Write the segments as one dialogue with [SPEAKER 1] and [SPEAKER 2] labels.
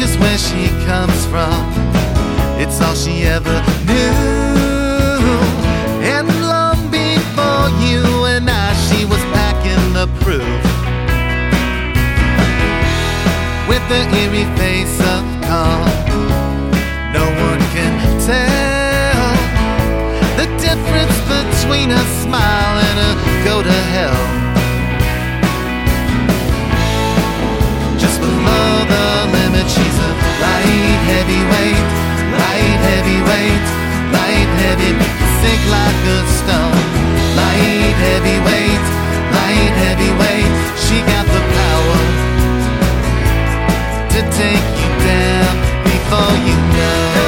[SPEAKER 1] just where she comes from. It's all she ever knew. And long before you and I, she was packing the proof. With the eerie face of calm, no one can tell the difference between a smile and a go to hell. Just below the limit, she's a light heavyweight, light heavyweight, light heavy, make you sink like a stone. Light heavyweight, light heavyweight, she got the power to take you down before you know,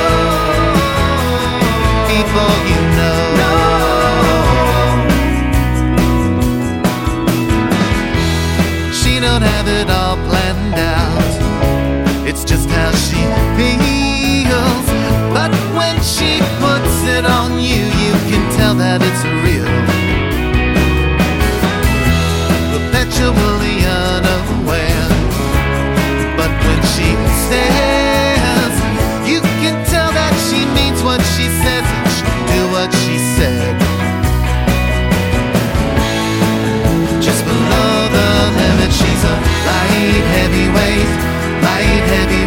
[SPEAKER 1] before you know. She don't have it all planned out, it's just how she feels. But when she puts it on you, you can tell that it's real. Perpetually unaware, but when she stares, you can tell that she means what she says and she'll do what she said. Just below the limit, she's a light heavyweight, light heavyweight.